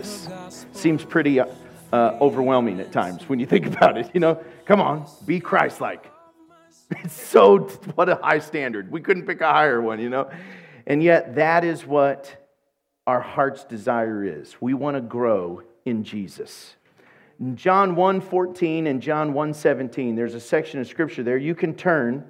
Jesus seems pretty overwhelming at times when you think about it. Come on, be Christ-like. What a high standard. We couldn't pick a higher one, And yet that is what our heart's desire is. We want to grow in Jesus. In John 1:14 and John 1:17, there's a section of Scripture there. You can turn.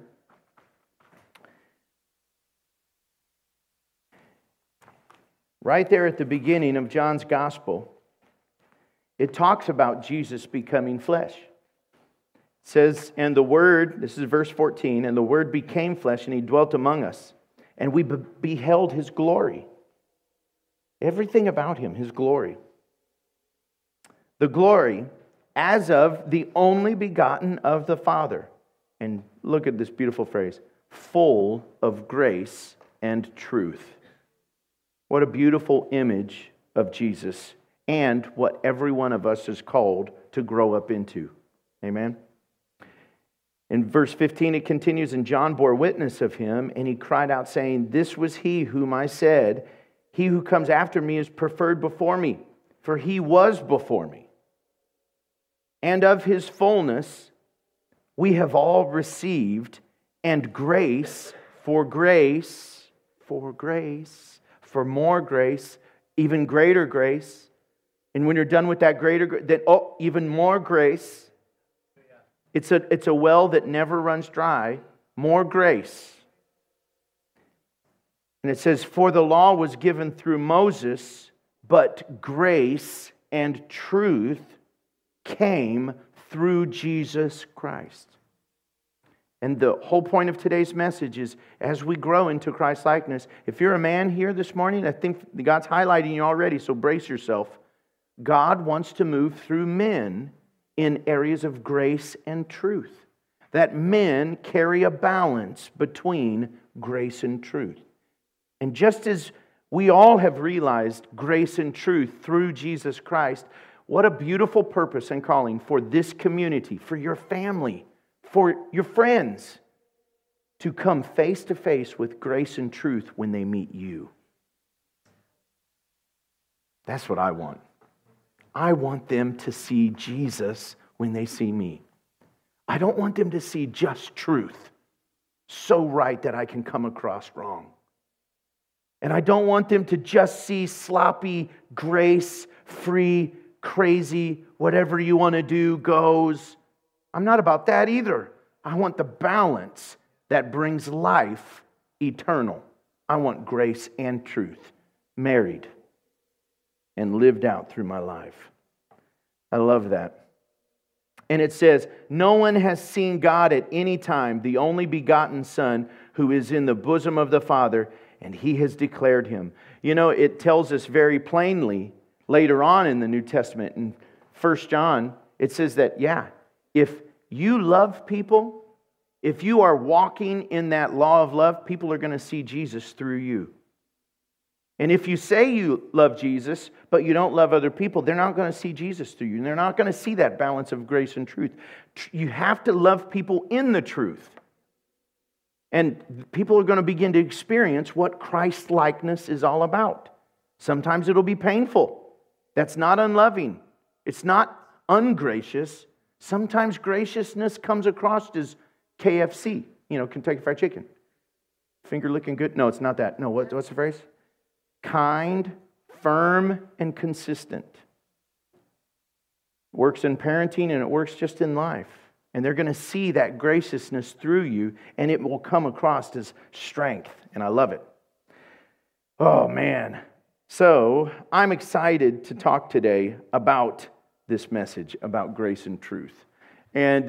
Right there at the beginning of John's Gospel, it talks about Jesus becoming flesh. It says, and the Word, this is verse 14, and the Word became flesh and He dwelt among us, and we beheld His glory. Everything about Him, His glory. The glory as of the only begotten of the Father. And look at this beautiful phrase, full of grace and truth. What a beautiful image of Jesus and what every one of us is called to grow up into. Amen? In verse 15 it continues, and John bore witness of Him, and he cried out saying, this was He whom I said, he who comes after me is preferred before me, for He was before me. And of His fullness we have all received, and grace, for more grace, even greater grace. And when you're done with that greater, then even more grace. It's a well that never runs dry. More grace. And it says, for the law was given through Moses, but grace and truth came through Jesus Christ. And the whole point of today's message is, as we grow into Christ-likeness, if you're a man here this morning, I think God's highlighting you already, so brace yourself. God wants to move through men in areas of grace and truth. That men carry a balance between grace and truth. And just as we all have realized grace and truth through Jesus Christ, what a beautiful purpose and calling for this community, for your family, for your friends, to come face to face with grace and truth when they meet you. That's what I want. I want them to see Jesus when they see me. I don't want them to see just truth, so right that I can come across wrong. And I don't want them to just see sloppy, grace-free, crazy, whatever you want to do goes. I'm not about that either. I want the balance that brings life eternal. I want grace and truth married and lived out through my life. I love that. And it says, no one has seen God at any time, the only begotten Son who is in the bosom of the Father, and He has declared Him. It tells us very plainly later on in the New Testament, in 1 John, it says that, if you love people, if you are walking in that law of love, people are going to see Jesus through you. And if you say you love Jesus, but you don't love other people, they're not going to see Jesus through you. And they're not going to see that balance of grace and truth. You have to love people in the truth. And people are going to begin to experience what Christ-likeness is all about. Sometimes it'll be painful. That's not unloving. It's not ungracious. Sometimes graciousness comes across as KFC, Kentucky Fried Chicken. Finger licking good? No, it's not that. No, what's the phrase? Kind, firm, and consistent. It works in parenting and it works just in life. And they're going to see that graciousness through you, and it will come across as strength. And I love it. Oh, man. So I'm excited to talk today about this message, about grace and truth. And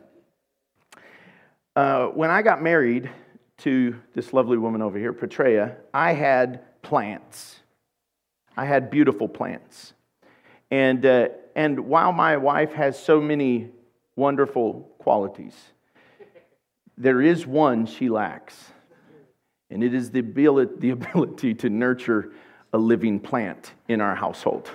when I got married to this lovely woman over here, Petrea, I had plants. I had beautiful plants. And while my wife has so many wonderful qualities, there is one she lacks. And it is the ability to nurture a living plant in our household.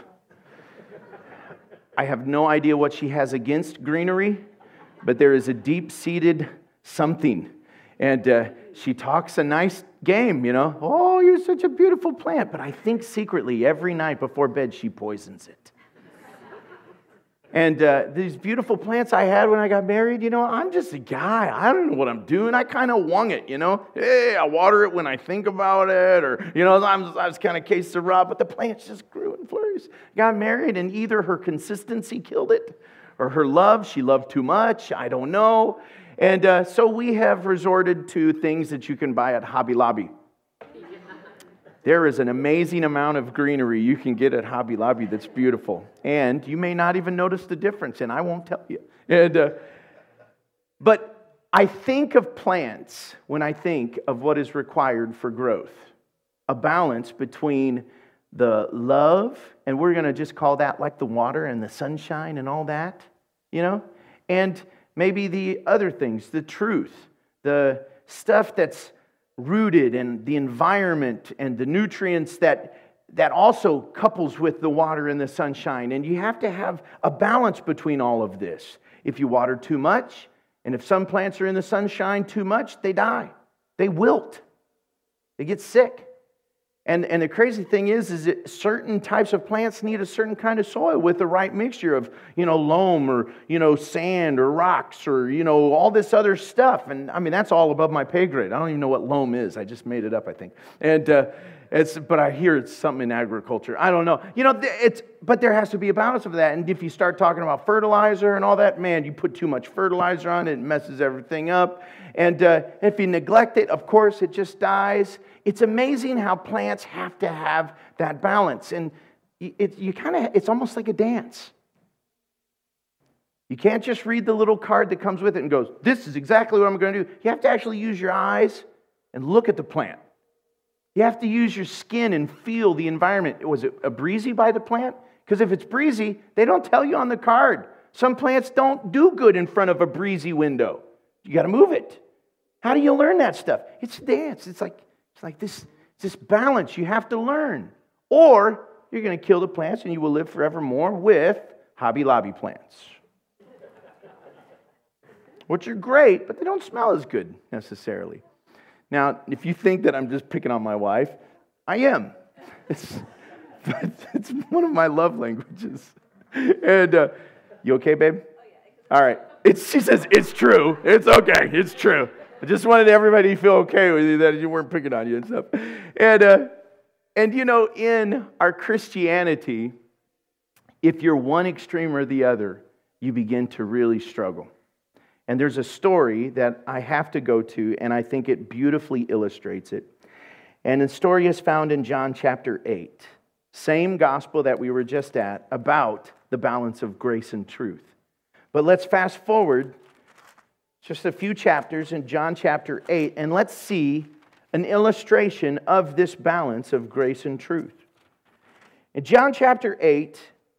I have no idea what she has against greenery, but there is a deep-seated something. And she talks a nice game, Oh, you're such a beautiful plant. But I think secretly every night before bed she poisons it. And these beautiful plants I had when I got married, I'm just a guy. I don't know what I'm doing. I kind of wung it, Hey, I water it when I think about it. Or, I was kind of que sera, but the plants just grew and flourished. Got married, and either her consistency killed it, or her love, she loved too much. I don't know. And so we have resorted to things that you can buy at Hobby Lobby. There is an amazing amount of greenery you can get at Hobby Lobby that's beautiful. And you may not even notice the difference, and I won't tell you. But I think of plants when I think of what is required for growth. A balance between the love, and we're going to just call that like the water and the sunshine and all that, and maybe the other things, the truth, the stuff that's rooted in the environment and the nutrients that also couples with the water and the sunshine. And you have to have a balance between all of this. If you water too much, and if some plants are in the sunshine too much, they die. They wilt. They get sick. And the crazy thing is that certain types of plants need a certain kind of soil with the right mixture of, loam or, sand or rocks or, all this other stuff. And I mean, that's all above my pay grade. I don't even know what loam is. I just made it up, I think. And but I hear it's something in agriculture. I don't know. But there has to be a balance of that. And if you start talking about fertilizer and all that, man, you put too much fertilizer on it, it messes everything up. And if you neglect it, of course, it just dies. It's amazing how plants have to have that balance. And it's almost like a dance. You can't just read the little card that comes with it and goes, this is exactly what I'm going to do. You have to actually use your eyes and look at the plant. You have to use your skin and feel the environment. Was it a breezy by the plant? Because if it's breezy, they don't tell you on the card. Some plants don't do good in front of a breezy window. You got to move it. How do you learn that stuff? It's a dance. It's like this balance you have to learn. Or you're going to kill the plants and you will live forevermore with Hobby Lobby plants. Which are great, but they don't smell as good necessarily. Now, if you think that I'm just picking on my wife, I am. It's one of my love languages. And you okay, babe? Oh, yeah. All right. She says, it's true. It's okay. It's true. I just wanted everybody to feel okay with you that you weren't picking on you and stuff. And in our Christianity, if you're one extreme or the other, you begin to really struggle. And there's a story that I have to go to, and I think it beautifully illustrates it. And the story is found in John chapter 8. Same gospel that we were just at, about the balance of grace and truth. But let's fast forward just a few chapters in John chapter 8, and let's see an illustration of this balance of grace and truth. In John chapter 8,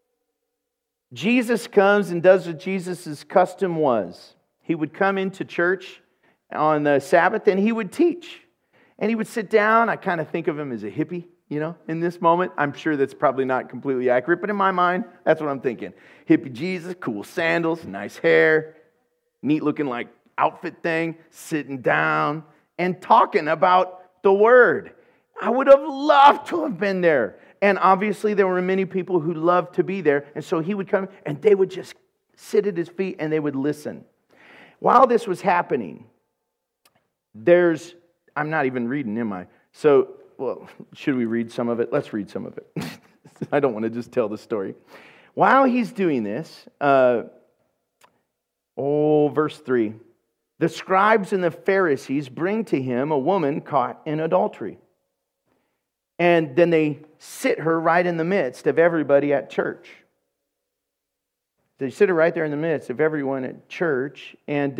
Jesus comes and does what Jesus' custom was. He would come into church on the Sabbath and he would teach. And he would sit down. I kind of think of him as a hippie, in this moment. I'm sure that's probably not completely accurate, but in my mind, that's what I'm thinking. Hippie Jesus, cool sandals, nice hair, neat looking like outfit thing, sitting down and talking about the Word. I would have loved to have been there. And obviously there were many people who loved to be there. And so he would come and they would just sit at his feet and they would listen. While this was happening, I'm not even reading, am I? So, should we read some of it? Let's read some of it. I don't want to just tell the story. While he's doing this, verse 3, the scribes and the Pharisees bring to him a woman caught in adultery. And then they sit her right in the midst of everybody at church. They sit her right there in the midst of everyone at church, and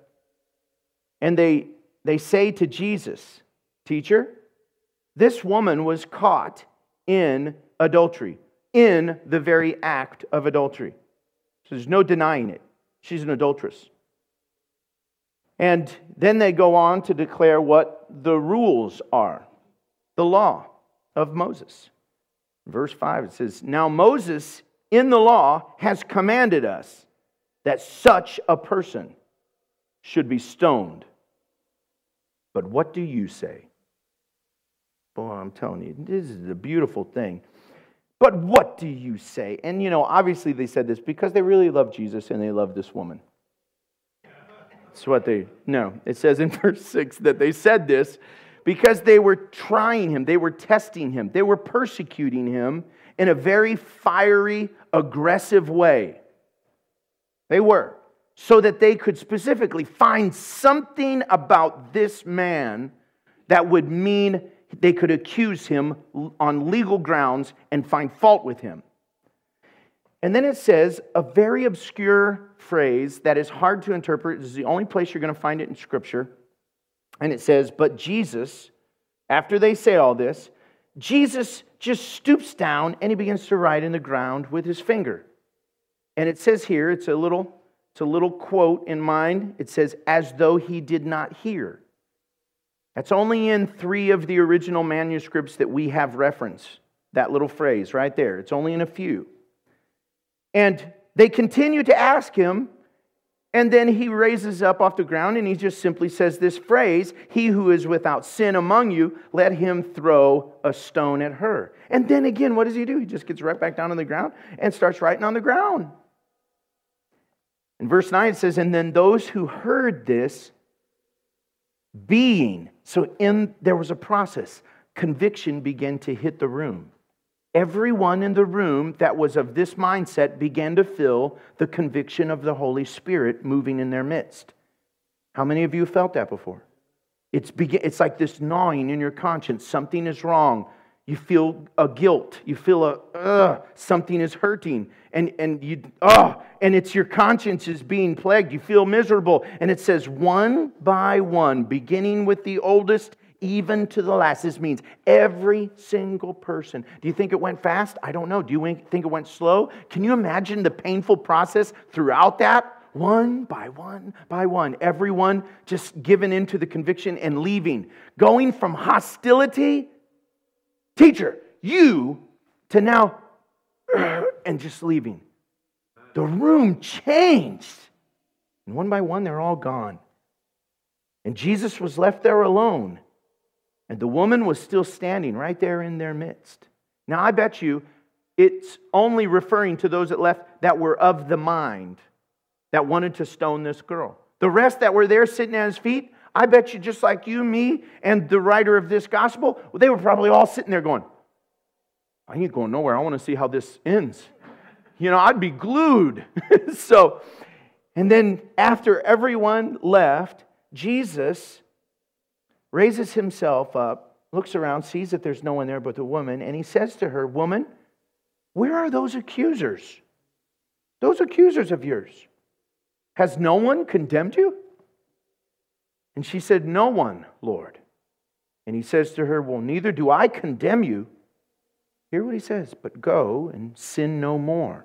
they say to Jesus, "Teacher, this woman was caught in adultery, in the very act of adultery." So there's no denying it. She's an adulteress. And then they go on to declare what the rules are, the law of Moses. Verse 5, it says, "Now Moses in the law has commanded us that such a person should be stoned." But what do you say? Boy, I'm telling you, this is a beautiful thing. But what do you say? And obviously they said this because they really love Jesus and they love this woman. It's what it says in verse 6 that they said this because they were trying him, they were testing him, they were persecuting him in a very fiery, aggressive way. They were. So that they could specifically find something about this man that would mean they could accuse him on legal grounds and find fault with him. And then it says a very obscure phrase that is hard to interpret. This is the only place you're going to find it in Scripture. And it says, but Jesus, after they say all this, Jesus just stoops down and he begins to write in the ground with his finger. And it says here, it's a little quote in mine. It says, as though he did not hear. That's only in 3 of the original manuscripts that we have reference. That little phrase right there. It's only in a few. And they continue to ask him, and then he raises up off the ground and he just simply says this phrase, he who is without sin among you, let him throw a stone at her. And then again, what does he do? He just gets right back down on the ground and starts writing on the ground. In verse 9 it says, and then those who heard this there was a process. Conviction began to hit the room. Everyone in the room that was of this mindset began to feel the conviction of the Holy Spirit moving in their midst. How many of you felt that before? It's like this gnawing in your conscience. Something is wrong. You feel a guilt. You feel something is hurting. And it's your conscience is being plagued. You feel miserable. And it says one by one, beginning with the oldest, even to the last. This means every single person. Do you think it went fast? I don't know. Do you think it went slow? Can you imagine the painful process throughout that? One by one, everyone just giving into the conviction and leaving. Going from hostility, teacher, you, to now, and just leaving. The room changed. And one by one, they're all gone. And Jesus was left there alone. And the woman was still standing right there in their midst. Now, I bet you it's only referring to those that left that were of the mind, that wanted to stone this girl. The rest that were there sitting at his feet, I bet you just like you, me, and the writer of this gospel, they were probably all sitting there going, I ain't going nowhere. I want to see how this ends. I'd be glued. And then after everyone left, Jesus raises himself up, looks around, sees that there's no one there but the woman, and he says to her, woman, where are those accusers? Those accusers of yours. Has no one condemned you? And she said, no one, Lord. And he says to her, well, neither do I condemn you. Hear what he says, but go and sin no more.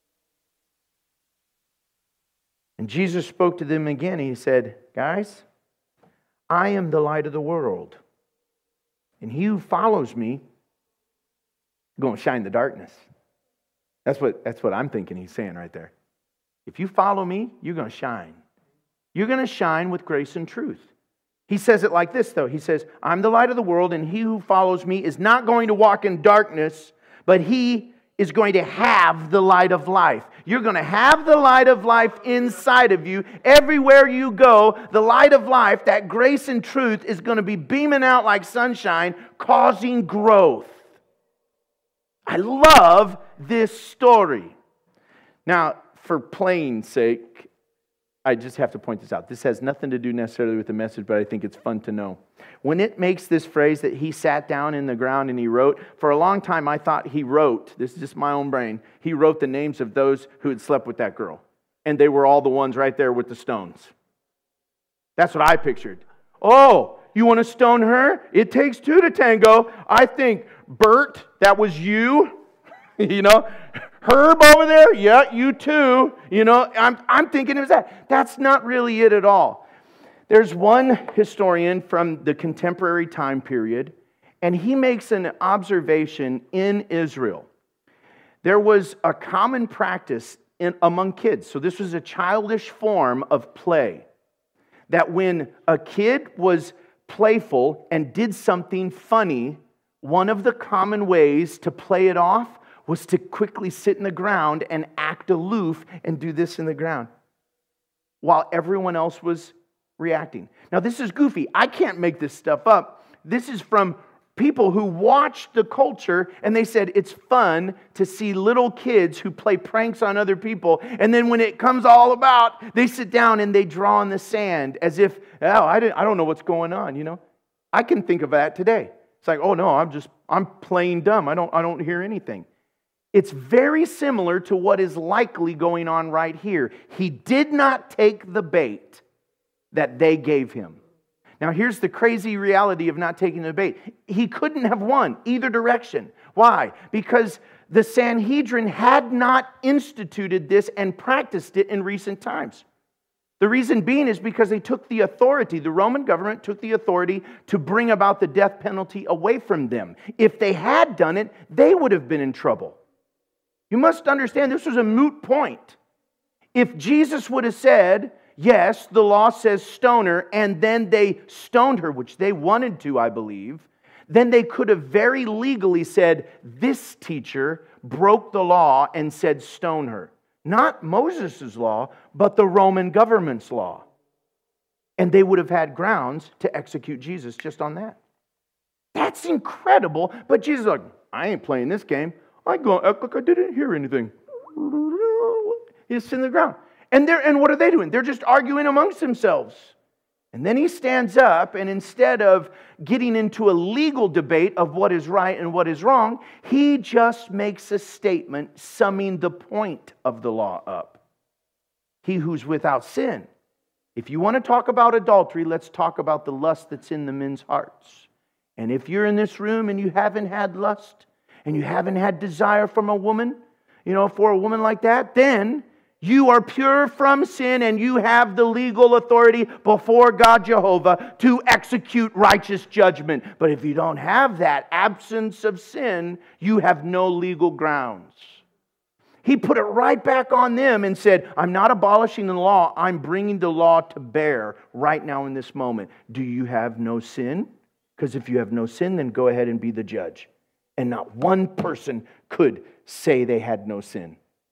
And Jesus spoke to them again. He said, guys, I am the light of the world. And he who follows me is going to shine the darkness. That's what I'm thinking he's saying right there. If you follow me, you're going to shine. You're going to shine with grace and truth. He says it like this, though. He says, I'm the light of the world, and he who follows me is not going to walk in darkness, but he is going to have the light of life. You're going to have the light of life inside of you. Everywhere you go, the light of life, that grace and truth, is going to be beaming out like sunshine, causing growth. I love this story. Now, for plain sake, I just have to point this out. This has nothing to do necessarily with the message, but I think it's fun to know. When it makes this phrase that he sat down in the ground and he wrote, for a long time I thought he wrote, this is just my own brain, he wrote the names of those who had slept with that girl. And they were all the ones right there with the stones. That's what I pictured. Oh, you want to stone her? It takes two to tango. I think, Bert, that was you. Herb over there, yeah, you too. I'm thinking it was that. That's not really it at all. There's one historian from the contemporary time period, and he makes an observation in Israel. There was a common practice among kids. So this was a childish form of play. That when a kid was playful and did something funny, one of the common ways to play it off was to quickly sit in the ground and act aloof and do this in the ground while everyone else was reacting. Now, this is goofy. I can't make this stuff up. This is from people who watched the culture, and they said it's fun to see little kids who play pranks on other people, and then when it comes all about, they sit down and they draw in the sand as if, oh, I don't know what's going on, you know? I can think of that today. It's like, oh no, I'm playing dumb. I don't hear anything. It's very similar to what is likely going on right here. He did not take the bait that they gave him. Now, here's the crazy reality of not taking the bait. He couldn't have won either direction. Why? Because the Sanhedrin had not instituted this and practiced it in recent times. The reason being is because they took the authority, the Roman government took the authority to bring about the death penalty away from them. If they had done it, they would have been in trouble. You must understand this was a moot point. If Jesus would have said, yes, the law says stone her, and then they stoned her, which they wanted to, I believe, then they could have very legally said, this teacher broke the law and said stone her. Not Moses' law, but the Roman government's law. And they would have had grounds to execute Jesus just on that. That's incredible, but Jesus is like, I ain't playing this game. I'm going to act like I didn't hear anything. He's sitting on the ground. And what are they doing? They're just arguing amongst themselves. And then he stands up, and instead of getting into a legal debate of what is right and what is wrong, he just makes a statement summing the point of the law up. He who's without sin. If you want to talk about adultery, let's talk about the lust that's in the men's hearts. And if you're in this room and you haven't had lust, and you haven't had desire from a woman, for a woman like that, then you are pure from sin and you have the legal authority before God Jehovah to execute righteous judgment. But if you don't have that absence of sin, you have no legal grounds. He put it right back on them and said, I'm not abolishing the law, I'm bringing the law to bear right now in this moment. Do you have no sin? Because if you have no sin, then go ahead and be the judge. And not one person could say they had no sin.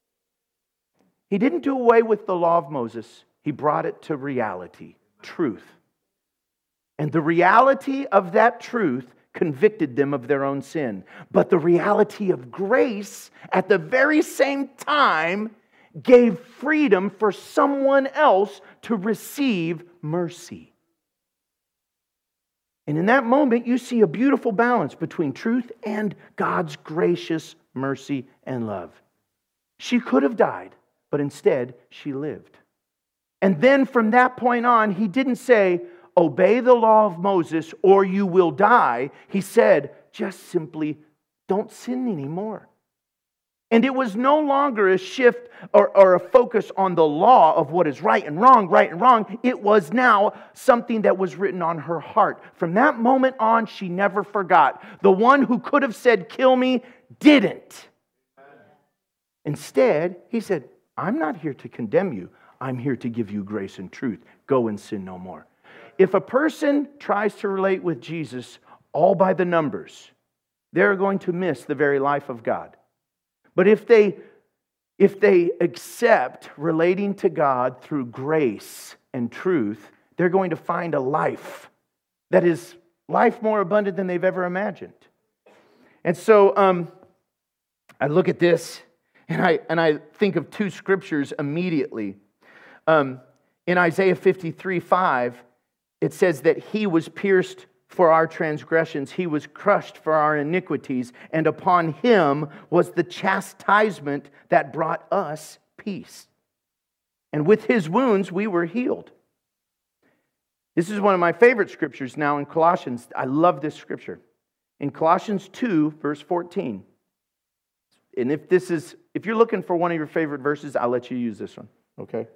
He didn't do away with the law of Moses. He brought it to reality, truth. And the reality of that truth convicted them of their own sin. But the reality of grace, at the very same time, gave freedom for someone else to receive mercy. And in that moment, you see a beautiful balance between truth and God's gracious mercy and love. She could have died, but instead, she lived. And then from that point on, he didn't say, obey the law of Moses or you will die. He said, just simply, don't sin anymore. And it was no longer a shift or a focus on the law of what is right and wrong, right and wrong. It was now something that was written on her heart. From that moment on, she never forgot. The one who could have said, kill me, didn't. Instead, he said, I'm not here to condemn you. I'm here to give you grace and truth. Go and sin no more. If a person tries to relate with Jesus all by the numbers, they're going to miss the very life of God. But if they accept relating to God through grace and truth, they're going to find a life that is life more abundant than they've ever imagined. And so I look at this and I think of two scriptures immediately. In Isaiah 53:5, it says that He was pierced for our transgressions, He was crushed for our iniquities, and upon Him was the chastisement that brought us peace. And with His wounds we were healed. This is one of my favorite scriptures now in Colossians. I love this scripture. In Colossians 2, verse 14. And if you're looking for one of your favorite verses, I'll let you use this one, okay?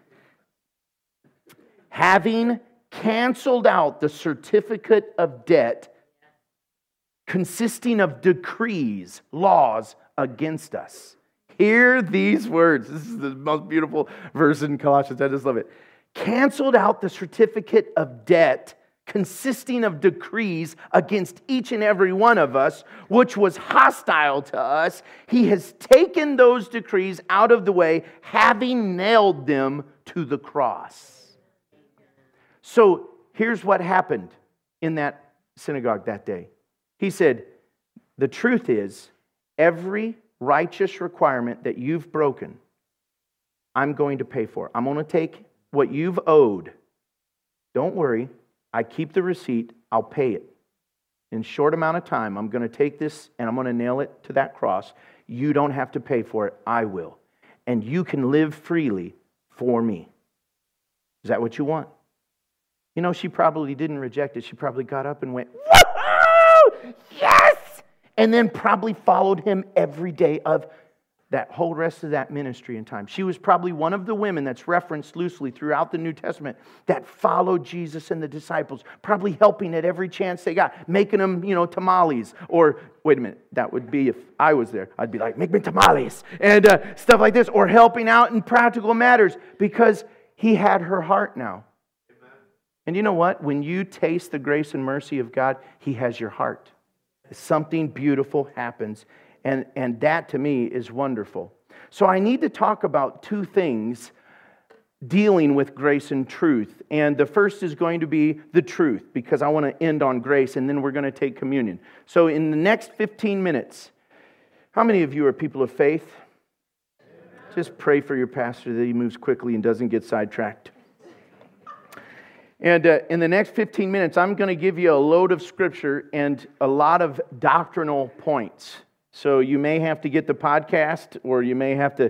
Having canceled out the certificate of debt consisting of decrees, laws against us. Hear these words. This is the most beautiful verse in Colossians. I just love it. Canceled out the certificate of debt consisting of decrees against each and every one of us, which was hostile to us. He has taken those decrees out of the way, having nailed them to the cross. So here's what happened in that synagogue that day. He said, the truth is, every righteous requirement that you've broken, I'm going to pay for. I'm going to take what you've owed. Don't worry. I keep the receipt. I'll pay it. In a short amount of time, I'm going to take this and I'm going to nail it to that cross. You don't have to pay for it. I will. And you can live freely for me. Is that what you want? You know, she probably didn't reject it. She probably got up and went, woohoo! Yes! And then probably followed him every day of that whole rest of that ministry and time. She was probably one of the women that's referenced loosely throughout the New Testament that followed Jesus and the disciples, probably helping at every chance they got, making them, tamales. Or, wait a minute, that would be if I was there. I'd be like, make me tamales, and stuff like this. Or helping out in practical matters because he had her heart now. Amen. And you know what? When you taste the grace and mercy of God, he has your heart. Something beautiful happens. And that to me is wonderful. So I need to talk about two things dealing with grace and truth. And the first is going to be the truth, because I want to end on grace, and then we're going to take communion. So in the next 15 minutes, how many of you are people of faith? Just pray for your pastor that he moves quickly and doesn't get sidetracked. And in the next 15 minutes, I'm going to give you a load of scripture and a lot of doctrinal points. So you may have to get the podcast, or you may have to,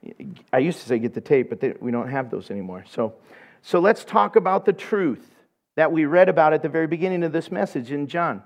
I used to say get the tape, but we don't have those anymore. So let's talk about the truth that we read about at the very beginning of this message in John.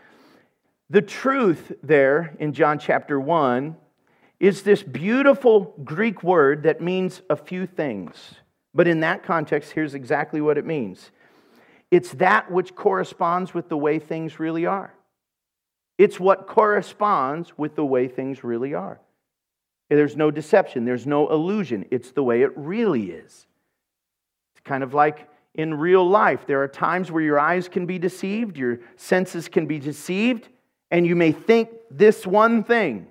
The truth there in John chapter 1 is this beautiful Greek word that means a few things. But in that context, here's exactly what it means. It's that which corresponds with the way things really are. It's what corresponds with the way things really are. There's no deception. There's no illusion. It's the way it really is. It's kind of like in real life. There are times where your eyes can be deceived, your senses can be deceived, and you may think this one thing.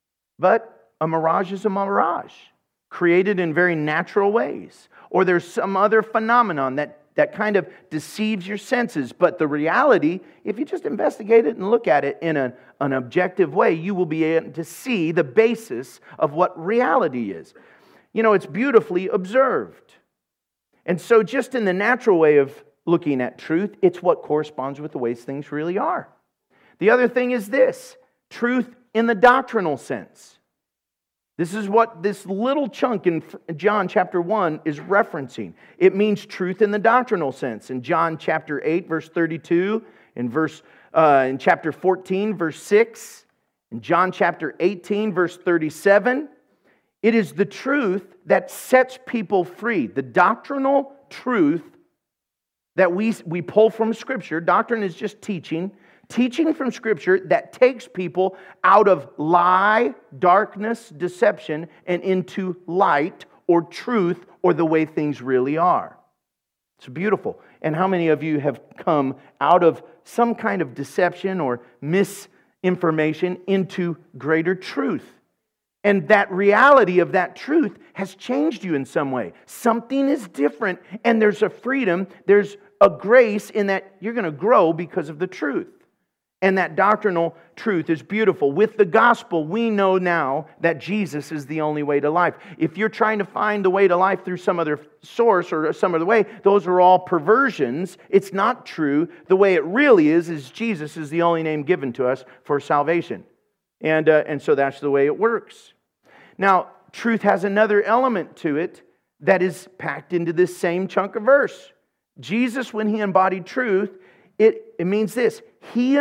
But a mirage is a mirage, created in very natural ways. Or there's some other phenomenon that kind of deceives your senses. But the reality, if you just investigate it and look at it in an objective way, you will be able to see the basis of what reality is. It's beautifully observed. And so just in the natural way of looking at truth, it's what corresponds with the ways things really are. The other thing is this, truth in the doctrinal sense. This is what this little chunk in John chapter 1 is referencing. It means truth in the doctrinal sense. In John chapter 8, verse 32, in chapter 14, verse 6, in John chapter 18, verse 37, it is the truth that sets people free. The doctrinal truth that we pull from Scripture. Doctrine is just teaching from Scripture that takes people out of lie, darkness, deception, and into light or truth or the way things really are. It's beautiful. And how many of you have come out of some kind of deception or misinformation into greater truth? And that reality of that truth has changed you in some way. Something is different, and there's a freedom, there's a grace in that you're going to grow because of the truth. And that doctrinal truth is beautiful. With the gospel, we know now that Jesus is the only way to life. If you're trying to find the way to life through some other source or some other way, those are all perversions. It's not true. The way it really is Jesus is the only name given to us for salvation. And so that's the way it works. Now, truth has another element to it that is packed into this same chunk of verse. Jesus, when he embodied truth, it means this. He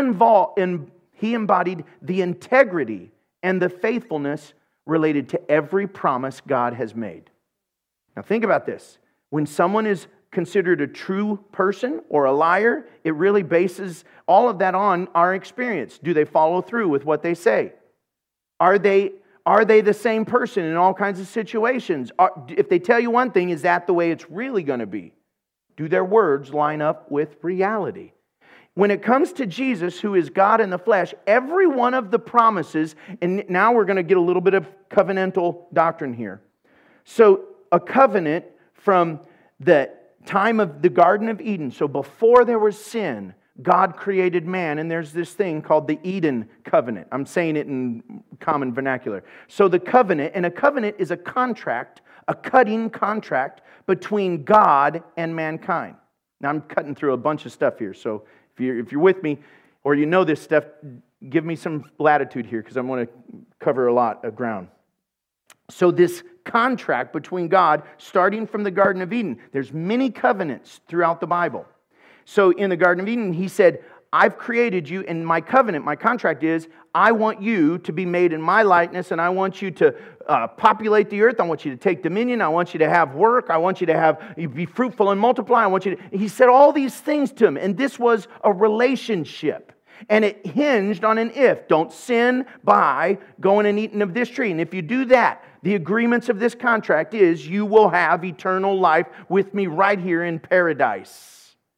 embodied the integrity and the faithfulness related to every promise God has made. Now think about this. When someone is considered a true person or a liar, it really bases all of that on our experience. Do they follow through with what they say? Are they the same person in all kinds of situations? If they tell you one thing, is that the way it's really going to be? Do their words line up with reality? When it comes to Jesus, who is God in the flesh, every one of the promises, and now we're going to get a little bit of covenantal doctrine here. So a covenant from the time of the Garden of Eden, so before there was sin, God created man, and there's this thing called the Eden covenant. I'm saying it in common vernacular. So the covenant, and a covenant is a contract, a cutting contract between God and mankind. Now I'm cutting through a bunch of stuff here, so if you're with me, or you know this stuff, give me some latitude here, because I want to cover a lot of ground. So this contract between God, starting from the Garden of Eden, there's many covenants throughout the Bible. So in the Garden of Eden, He said, I've created you, and my covenant, my contract is, I want you to be made in my likeness, and I want you to populate the earth. I want you to take dominion. I want you to have work. I want you to be fruitful and multiply. I want you to... He said all these things to him, and this was a relationship. And it hinged on an if. Don't sin by going and eating of this tree. And if you do that, the agreements of this contract is you will have eternal life with me right here in paradise.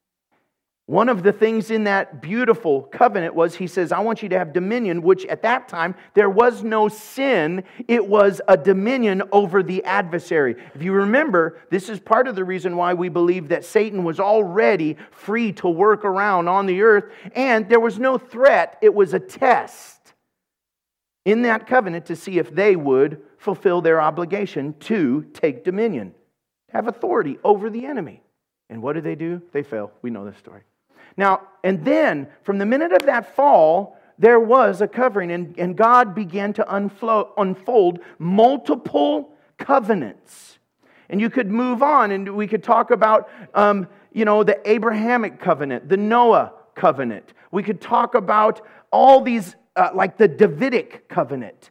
One of the things in that beautiful covenant was, He says, I want you to have dominion, which at that time, there was no sin. It was a dominion over the adversary. If you remember, this is part of the reason why we believe that Satan was already free to work around on the earth, and there was no threat. It was a test in that covenant to see if they would fulfill their obligation to take dominion, have authority over the enemy. And what do? They fail. We know this story. Now, and then, from the minute of that fall, there was a covering, and God began to unfold multiple covenants. And you could move on, and we could talk about, the Abrahamic covenant, the Noah covenant. We could talk about all these, like the Davidic covenant.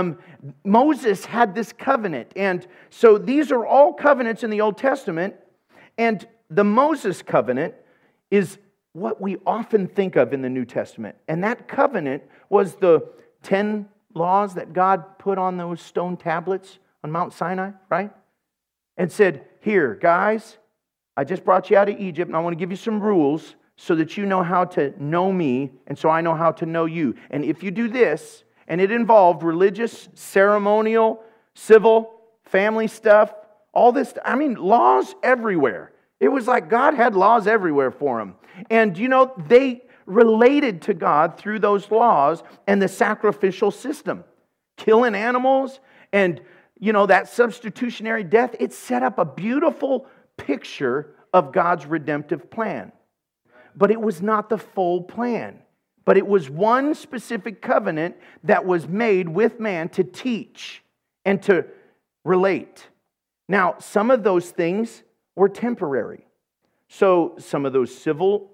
Moses had this covenant, and so these are all covenants in the Old Testament, and the Moses covenant is what we often think of in the New Testament. And that covenant was the 10 laws that God put on those stone tablets on Mount Sinai, right? And said, here, guys, I just brought you out of Egypt, and I want to give you some rules so that you know how to know me, and so I know how to know you. And if you do this, and it involved religious, ceremonial, civil, family stuff, all this, laws everywhere. It was like God had laws everywhere for them. And, they related to God through those laws and the sacrificial system. Killing animals and, that substitutionary death, it set up a beautiful picture of God's redemptive plan. But it was not the full plan. But it was one specific covenant that was made with man to teach and to relate. Now, some of those things were temporary. So some of those civil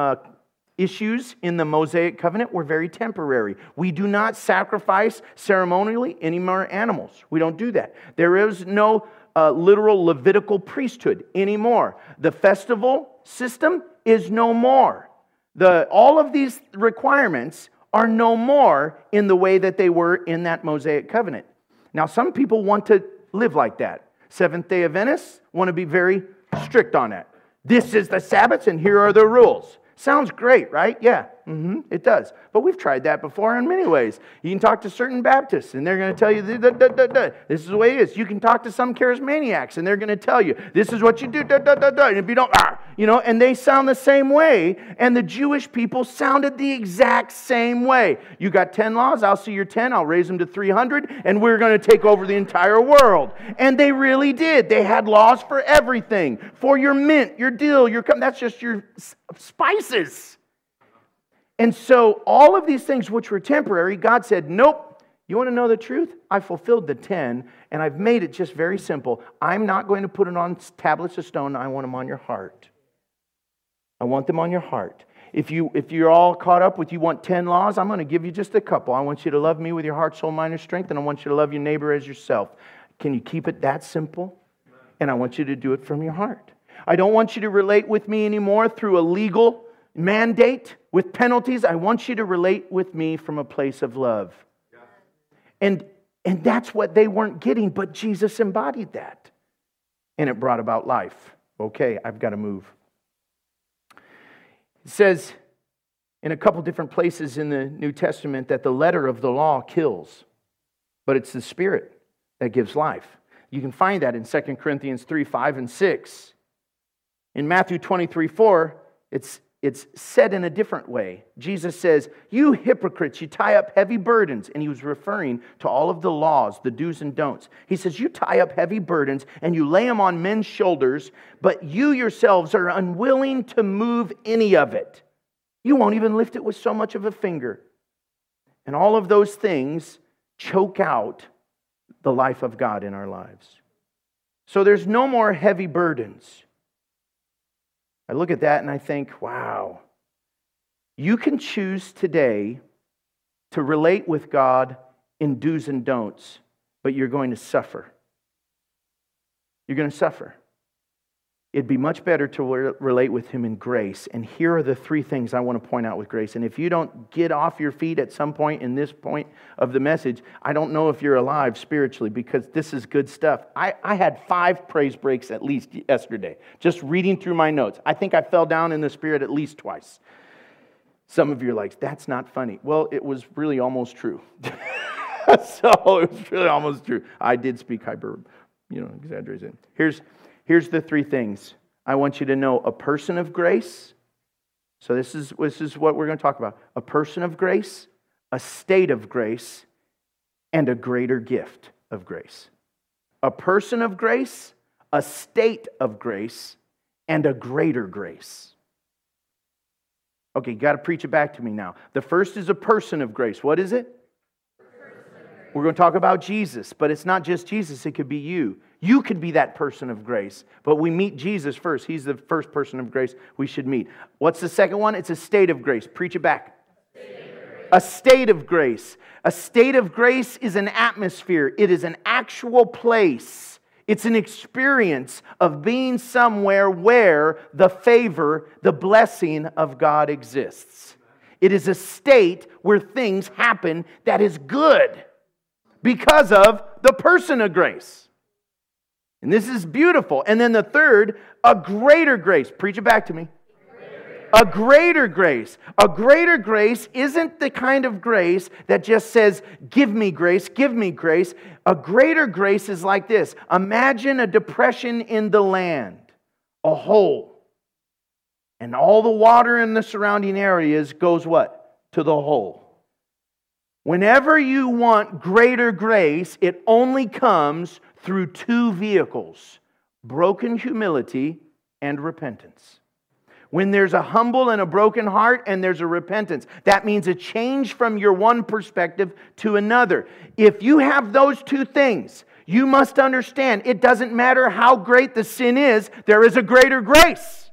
issues in the Mosaic covenant were very temporary. We do not sacrifice ceremonially any more animals. We don't do that. There is no literal Levitical priesthood anymore. The festival system is no more. All of these requirements are no more in the way that they were in that Mosaic covenant. Now, some people want to live like that. Seventh-day Adventists want to be very strict on that. This is the Sabbath, and here are the rules. Sounds great, right? Yeah, it does. But we've tried that before in many ways. You can talk to certain Baptists, and they're going to tell you, this is the way it is. You can talk to some charismaniacs, and they're going to tell you, this is what you do, and if you don't, and they sound the same way, and the Jewish people sounded the exact same way. You got 10 laws, I'll see your 10, I'll raise them to 300, and we're going to take over the entire world. And they really did. They had laws for everything. For your mint, your dill, that's just your spices. And so all of these things which were temporary, God said, nope. You want to know the truth? I fulfilled the 10, and I've made it just very simple. I'm not going to put it on tablets of stone. I want them on your heart. I want them on your heart. If you're all caught up with you want 10 laws, I'm going to give you just a couple. I want you to love me with your heart, soul, mind, and strength, and I want you to love your neighbor as yourself. Can you keep it that simple? And I want you to do it from your heart. I don't want you to relate with me anymore through a legal mandate with penalties. I want you to relate with me from a place of love. And that's what they weren't getting, but Jesus embodied that. And it brought about life. Okay, I've got to move. It says in a couple different places in the New Testament that the letter of the law kills, but it's the Spirit that gives life. You can find that in 2 Corinthians 3, 5, and 6. In Matthew 23:4, it's said in a different way. Jesus says, "You hypocrites, you tie up heavy burdens." And he was referring to all of the laws, the do's and don'ts. He says, "You tie up heavy burdens and you lay them on men's shoulders, but you yourselves are unwilling to move any of it. You won't even lift it with so much of a finger." And all of those things choke out the life of God in our lives. So there's no more heavy burdens. I look at that and I think, wow, you can choose today to relate with God in do's and don'ts, but you're going to suffer. You're going to suffer. It'd be much better to relate with Him in grace. And here are the three things I want to point out with grace. And if you don't get off your feet at some point in this point of the message, I don't know if you're alive spiritually, because this is good stuff. I had 5 praise breaks at least yesterday, just reading through my notes. I think I fell down in the Spirit at least twice. Some of you are like, that's not funny. Well, it was really almost true. So it was really almost true. I did speak exaggeration. Here's the 3 things I want you to know. A person of grace. So this is what we're going to talk about. A person of grace, a state of grace, and a greater gift of grace. A person of grace, a state of grace, and a greater grace. Okay, you got to preach it back to me now. The first is a person of grace. What is it? We're going to talk about Jesus, but it's not just Jesus, it could be you. You could be that person of grace, but we meet Jesus first. He's the first person of grace we should meet. What's the second one? It's a state of grace. Preach it back. A state of grace. A state of grace is an atmosphere. It is an actual place. It's an experience of being somewhere where the favor, the blessing of God exists. It is a state where things happen that is good because of the person of grace. And this is beautiful. And then the third, a greater grace. Preach it back to me. A greater grace. A greater grace isn't the kind of grace that just says, give me grace, give me grace. A greater grace is like this. Imagine a depression in the land, a hole. And all the water in the surrounding areas goes what? To the hole. Whenever you want greater grace, it only comes through 2 vehicles: broken humility and repentance. When there's a humble and a broken heart and there's a repentance, that means a change from your one perspective to another. If you have those 2 things, you must understand it doesn't matter how great the sin is, there is a greater grace.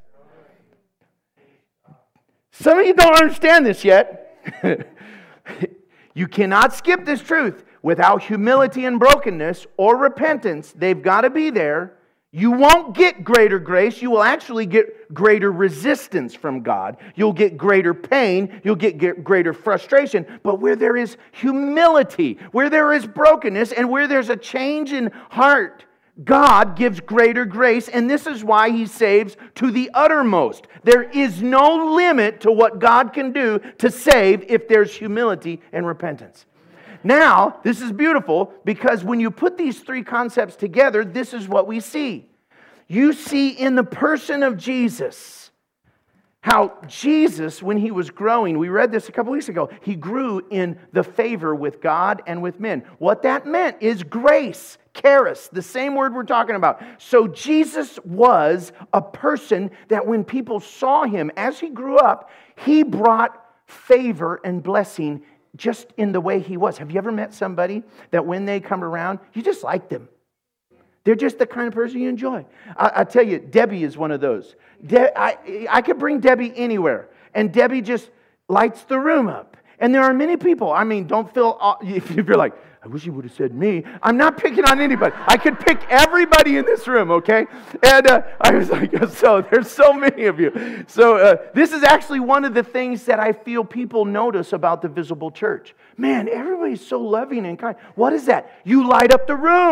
Some of you don't understand this yet. You cannot skip this truth. Without humility and brokenness or repentance, they've got to be there. You won't get greater grace. You will actually get greater resistance from God. You'll get greater pain. You'll get greater frustration. But where there is humility, where there is brokenness, and where there's a change in heart, God gives greater grace, and this is why He saves to the uttermost. There is no limit to what God can do to save if there's humility and repentance. Now, this is beautiful, because when you put these 3 concepts together, this is what we see. You see in the person of Jesus how Jesus, when He was growing, we read this a couple weeks ago, He grew in the favor with God and with men. What that meant is grace, charis, the same word we're talking about. So Jesus was a person that when people saw Him as He grew up, He brought favor and blessing just in the way He was. Have you ever met somebody that when they come around, you just like them? They're just the kind of person you enjoy. I tell you, Debbie is one of those. I could bring Debbie anywhere, and Debbie just lights the room up. And there are many people, don't feel, if you're like, I wish you would have said me. I'm not picking on anybody. I could pick everybody in this room, okay? And I was like, so there's so many of you. So this is actually one of the things that I feel people notice about the Visible Church. Man, everybody's so loving and kind. What is that? You light up the room.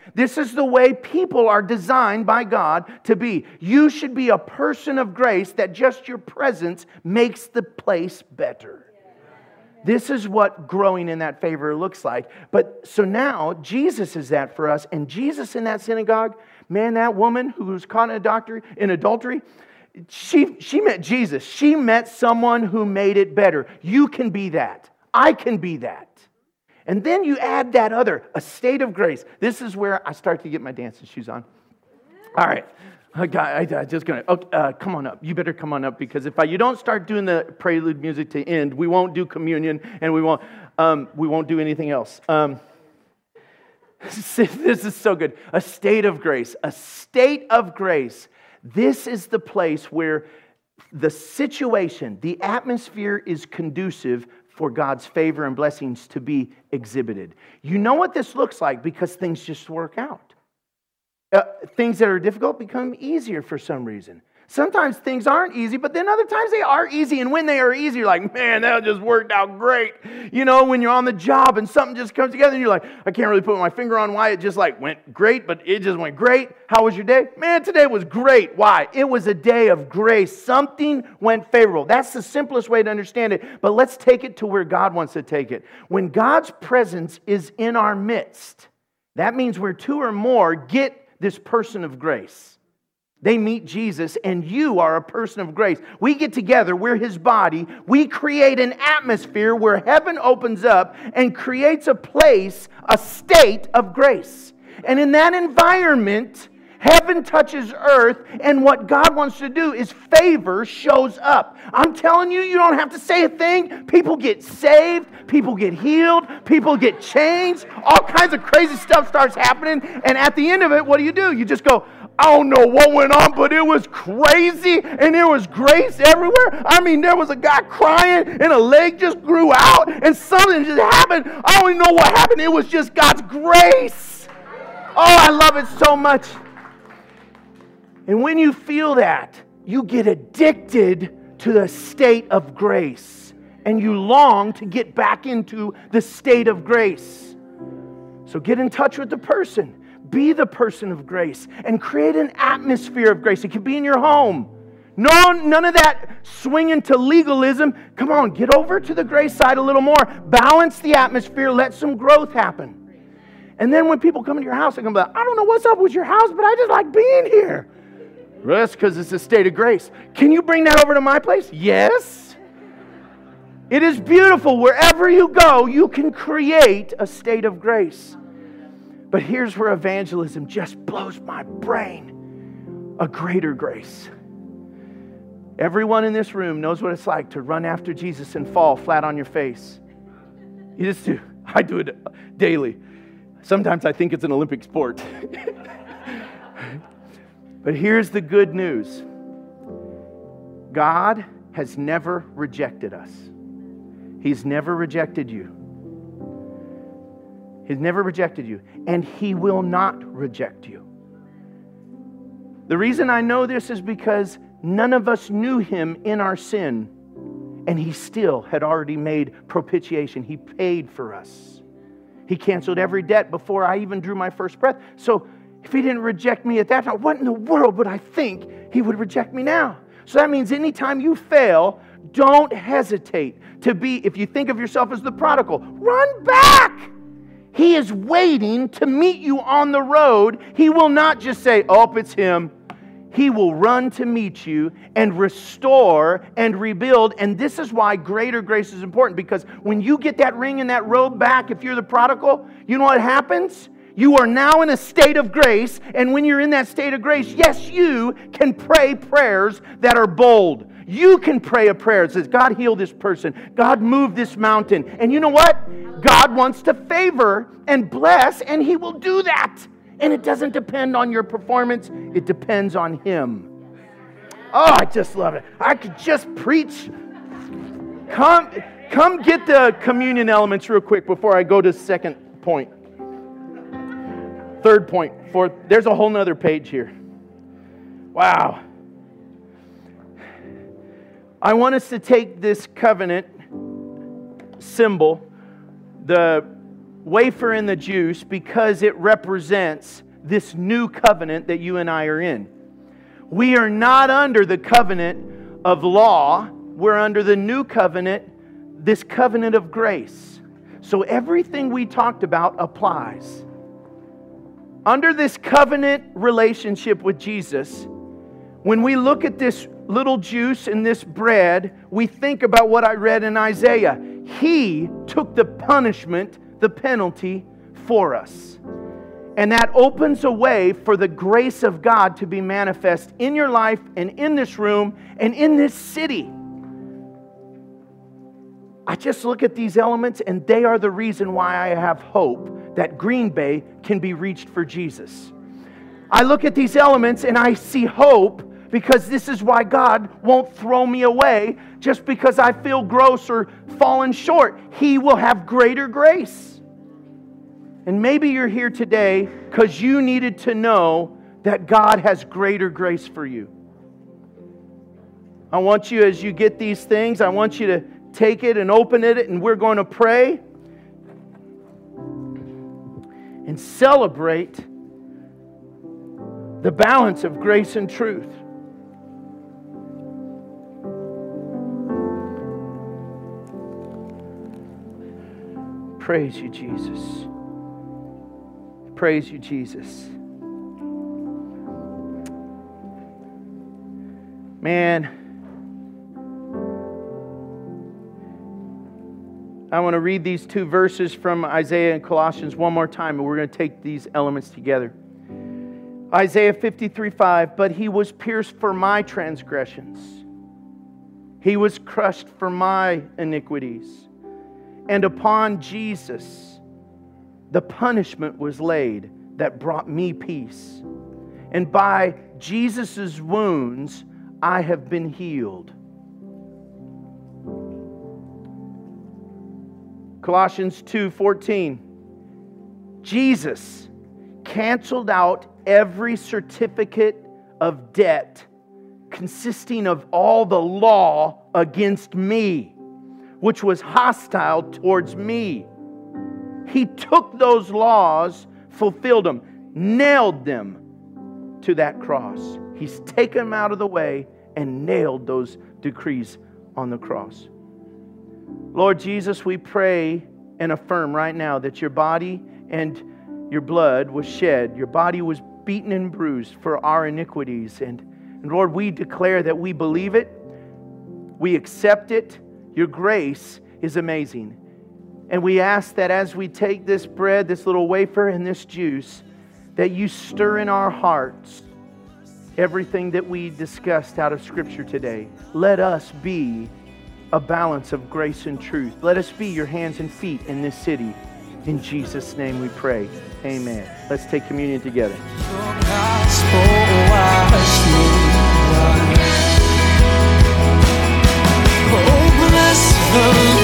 This is the way people are designed by God to be. You should be a person of grace that just your presence makes the place better. This is what growing in that favor looks like. But so now, Jesus is that for us. And Jesus in that synagogue, man, that woman who was caught in adultery, she met Jesus. She met someone who made it better. You can be that. I can be that. And then you add that other, a state of grace. This is where I start to get my dancing shoes on. All right. I just going to, come on up. You better come on up, because if you don't start doing the prelude music to end, we won't do communion and we won't do anything else. This is so good. A state of grace. A state of grace. This is the place where the situation, the atmosphere is conducive for God's favor and blessings to be exhibited. You know what this looks like because things just work out. Things that are difficult become easier for some reason. Sometimes things aren't easy, but then other times they are easy. And when they are easy, you're like, man, that just worked out great. You know, when you're on the job and something just comes together and you're like, I can't really put my finger on why it just like went great, but it just went great. How was your day? Man, today was great. Why? It was a day of grace. Something went favorable. That's the simplest way to understand it. But let's take it to where God wants to take it. When God's presence is in our midst, that means where two or more get this person of grace. They meet Jesus, and you are a person of grace. We get together, we're His body. We create an atmosphere where heaven opens up and creates a place, a state of grace. And in that environment, heaven touches earth, and what God wants to do is favor shows up. I'm telling you, you don't have to say a thing. People get saved, people get healed, people get changed. All kinds of crazy stuff starts happening, and at the end of it, what do? You just go, I don't know what went on, but it was crazy, and there was grace everywhere. I mean, there was a guy crying, and a leg just grew out, and something just happened. I don't even know what happened. It was just God's grace. Oh, I love it so much. And when you feel that, you get addicted to the state of grace, and you long to get back into the state of grace. So get in touch with the person. Be the person of grace and create an atmosphere of grace. It can be in your home. No, none of that swinging to legalism. Come on, get over to the grace side a little more. Balance the atmosphere. Let some growth happen. And then when people come into your house, they're going to be like, I don't know what's up with your house, but I just like being here. Well, that's because it's a state of grace. Can you bring that over to my place? Yes. It is beautiful. Wherever you go, you can create a state of grace. But here's where evangelism just blows my brain. A greater grace. Everyone in this room knows what it's like to run after Jesus and fall flat on your face. You just do. I do it daily. Sometimes I think it's an Olympic sport. But here's the good news. God has never rejected us. He's never rejected you. He's never rejected you, and He will not reject you. The reason I know this is because none of us knew Him in our sin, and He still had already made propitiation. He paid for us. He canceled every debt before I even drew my first breath. So if He didn't reject me at that time, what in the world would I think He would reject me now? So that means anytime you fail, don't hesitate to be, if you think of yourself as the prodigal, run back. He is waiting to meet you on the road. He will not just say, oh, it's him. He will run to meet you and restore and rebuild. And this is why greater grace is important, because when you get that ring and that robe back, if you're the prodigal, you know what happens? You are now in a state of grace. And when you're in that state of grace, yes, you can pray prayers that are bold. You can pray a prayer that says, God, heal this person. God, move this mountain. And you know what? God wants to favor and bless, and He will do that. And it doesn't depend on your performance. It depends on Him. Oh, I just love it. I could just preach. Come get the communion elements real quick before I go to second point. Third point. Fourth. There's a whole nother page here. Wow. I want us to take this covenant symbol, the wafer and the juice because it represents this new covenant that you and I are in. We are not under the covenant of law. We're under the new covenant, this covenant of grace. So everything we talked about applies. Under this covenant relationship with Jesus, when we look at this little juice and this bread, we think about what I read in Isaiah. He took the punishment, the penalty for us. And that opens a way for the grace of God to be manifest in your life and in this room and in this city. I just look at these elements and they are the reason why I have hope that Green Bay can be reached for Jesus. I look at these elements and I see hope because this is why God won't throw me away just because I feel gross or fallen short. He will have greater grace. And maybe you're here today because you needed to know that God has greater grace for you. I want you, as you get these things, I want you to take it and open it, and we're going to pray and celebrate the balance of grace and truth. Praise you, Jesus. Praise you, Jesus. Man, I want to read these two verses from Isaiah and Colossians one more time, and we're going to take these elements together. Isaiah 53:5, but He was pierced for my transgressions. He was crushed for my iniquities. And upon Jesus the punishment was laid that brought me peace. And by Jesus' wounds I have been healed. Colossians 2:14. Jesus canceled out every certificate of debt consisting of all the law against me, which was hostile towards me. He took those laws, fulfilled them, nailed them to that cross. He's taken them out of the way and nailed those decrees on the cross. Lord Jesus, we pray and affirm right now that your body and your blood was shed. Your body was beaten and bruised for our iniquities. And Lord, we declare that we believe it. We accept it. Your grace is amazing. And we ask that as we take this bread, this little wafer, and this juice, that you stir in our hearts everything that we discussed out of Scripture today. Let us be a balance of grace and truth. Let us be your hands and feet in this city. In Jesus' name we pray. Amen. Let's take communion together. Oh, bless the